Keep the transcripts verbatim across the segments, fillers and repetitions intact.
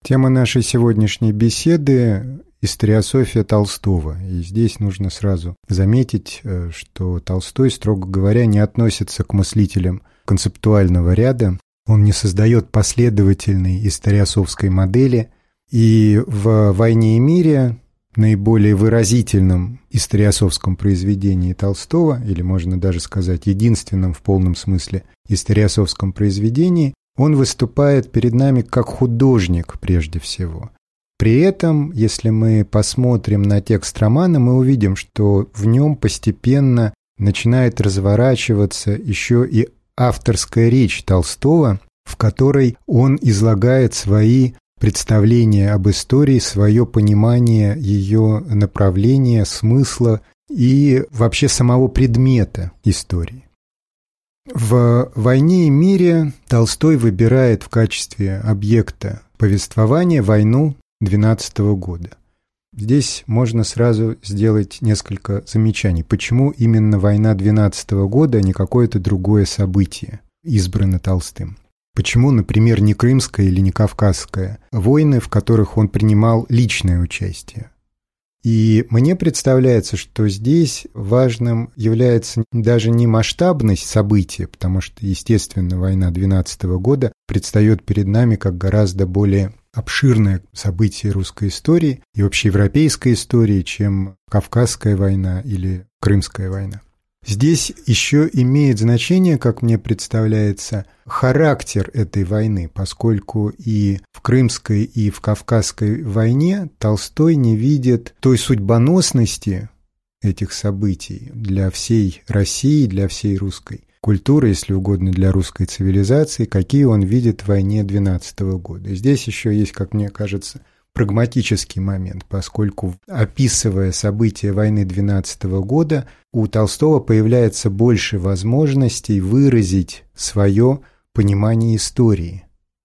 Тема нашей сегодняшней беседы – историософия Толстого. И здесь нужно сразу заметить, что Толстой, строго говоря, не относится к мыслителям концептуального ряда. Он не создает последовательной историософской модели. И в «Войне и мире», наиболее выразительном историософском произведении Толстого, или можно даже сказать единственном в полном смысле историософском произведении, он выступает перед нами как художник прежде всего. При этом, если мы посмотрим на текст романа, мы увидим, что в нем постепенно начинает разворачиваться еще и авторская речь Толстого, в которой он излагает свои представление об истории, свое понимание ее направления, смысла и вообще самого предмета истории. В «Войне и мире» Толстой выбирает в качестве объекта повествования войну двенадцатого года. Здесь можно сразу сделать несколько замечаний. Почему именно война двенадцатого года, а не какое-то другое событие избрано Толстым? Почему, например, не крымская или не кавказская войны, в которых он принимал личное участие? И мне представляется, что здесь важным является даже не масштабность события, потому что, естественно, война двенадцатого года предстает перед нами как гораздо более обширное событие русской истории и общеевропейской истории, чем Кавказская война или Крымская война. Здесь еще имеет значение, как мне представляется, характер этой войны, поскольку и в Крымской, и в Кавказской войне Толстой не видит той судьбоносности этих событий для всей России, для всей русской культуры, если угодно, для русской цивилизации, какие он видит в войне двенадцатого года. И здесь еще есть, как мне кажется, прагматический момент, поскольку, описывая события войны двенадцатого года, у Толстого появляется больше возможностей выразить свое понимание истории,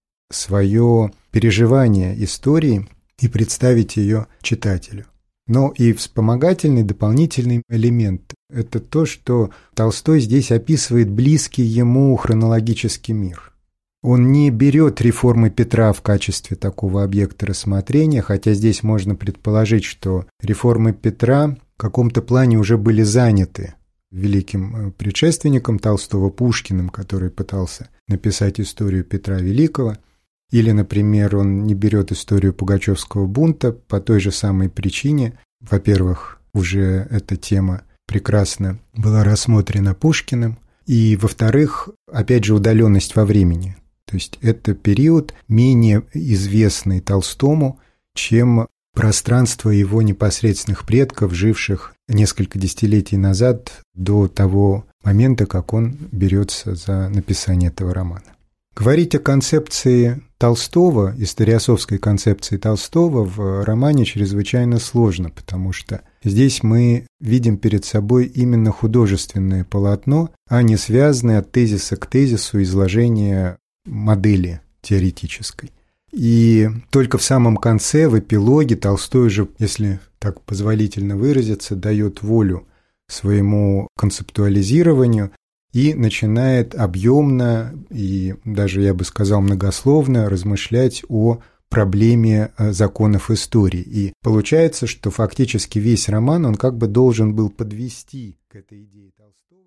свое переживание истории и представить ее читателю. Но и вспомогательный, дополнительный элемент – это то, что Толстой здесь описывает близкий ему хронологический мир. Он не берет реформы Петра в качестве такого объекта рассмотрения, хотя здесь можно предположить, что реформы Петра в каком-то плане уже были заняты великим предшественником Толстого Пушкиным, который пытался написать историю Петра Великого. Или, например, он не берет историю Пугачевского бунта по той же самой причине. Во-первых, уже эта тема прекрасно была рассмотрена Пушкиным. И, во-вторых, опять же, удаленность во времени. То есть это период менее известный Толстому, чем пространство его непосредственных предков, живших несколько десятилетий назад, до того момента, как он берется за написание этого романа. Говорить о концепции Толстого, историософской концепции Толстого в романе чрезвычайно сложно, потому что здесь мы видим перед собой именно художественное полотно, а не связанное от тезиса к тезису изложение модели теоретической. И только в самом конце, в эпилоге, Толстой же, если так позволительно выразиться, дает волю своему концептуализированию и начинает объемно и даже, я бы сказал, многословно размышлять о проблеме законов истории. И получается, что фактически весь роман, он как бы должен был подвести к этой идее Толстого.